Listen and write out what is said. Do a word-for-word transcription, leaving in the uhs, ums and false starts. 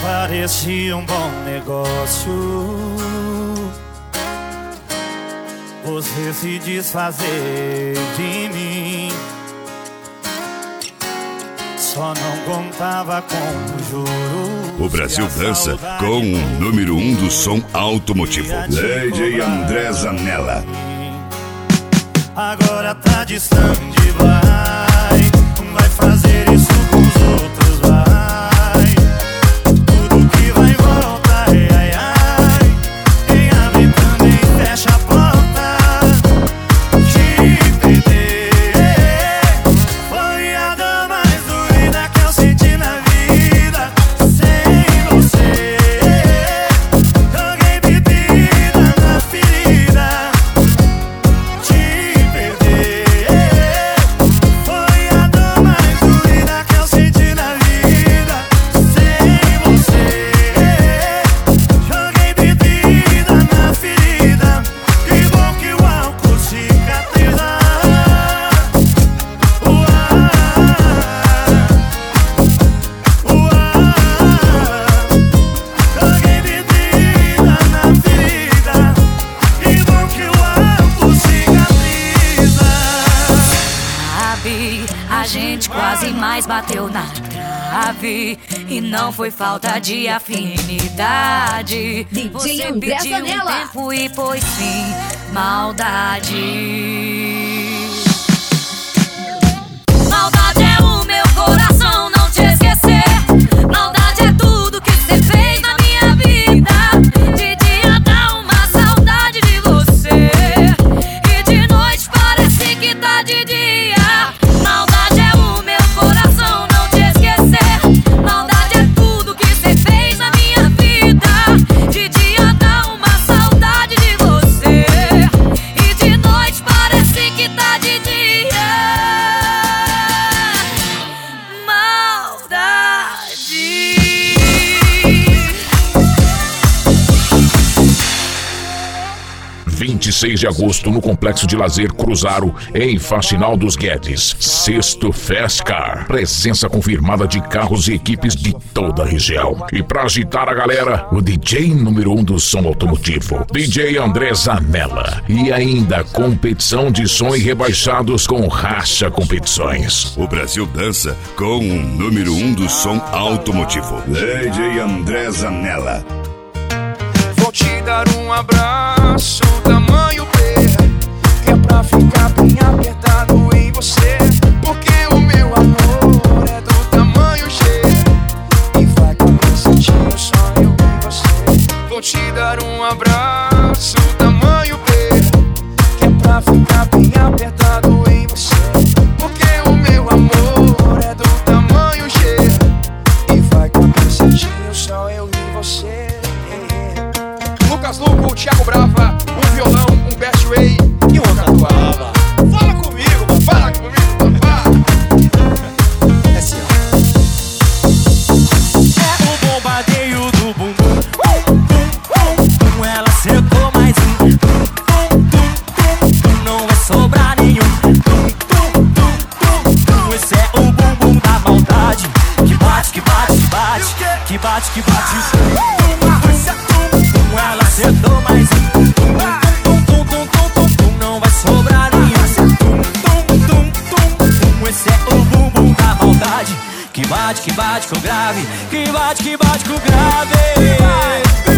Parecia um bom negócio você se desfazer de mim. Só não contava com o juro. O Brasil dança com o número um do som automotivo, D J André Zanella. Agora tá distante, vai Vai fazer isso com os outros, vai. Tudo que vai e volta, ai, ai, ai. Quem abre também fecha a porta. Te perder foi a dor mais doída que eu senti na vida. Sem você joguei bebida na ferida. Te perder foi a dor mais doída que eu senti na vida. Sem você joguei bebida na ferida. Que bom que o álcool cicatriza. Uá, uá, joguei bebida na ferida. Que bom que o álcool cicatriza. Sabe, a gente quase mais bateu na trave. E não foi falta de afinidade. D J Você André pediu um Zanella. tempo e pôs fim, maldade. Maldade é o meu coração não te esquecer. Maldade é tudo que você fez na minha vida. De dia dá uma saudade de você. E de noite parece que tá de dia. Maldade é o meu coração não te esquecer. Maldade é tudo que você fez na minha vida. De dia dá uma saudade de você. E de noite parece que tá de dia. Maldade. vinte e seis de agosto, no Complexo de Lazer Cruzaro, em Faxinal dos Guedes. Sexto Festcar. Presença confirmada de carros e equipes de toda a região. E pra agitar a galera, o D J número um do som automotivo, D J André Zanella. E ainda competição de som e rebaixados com Racha Competições. O Brasil dança com o número um do som automotivo, D J André Zanella. Vou te dar um abraço, tamanho B, que é pra ficar bem apertado em você. Porque o meu amor é do tamanho G, e vai caber certinho só eu e você. Vou te dar um abraço, tamanho B, que é pra ficar bem apertado em você. Porque o meu amor é do tamanho G, e vai caber certinho só eu e você. Lucas Luco, Thiago Brava, um violão, um Best Way e uma catuaba. Fala comigo, mano, fala comigo, papá. É assim, ó. É o bombardeio do bumbum. Bum, bum, bum, bum. Ela acertou mais um. Bum, bum, bum, bum. Não vai sobrar nenhum. Bum, bum, bum, bum, bum. Esse é o bumbum da maldade. Que bate, que bate, que bate. Que bate, que bate. Ela acertou mais um. Tum, tum, tum, tum, tum, tum. Não vai sobrar nenhum. Tum, tum, tum, tum, tum. Esse é o bumbum da maldade. Que bate, que bate com o grave. Que bate, que bate com o grave.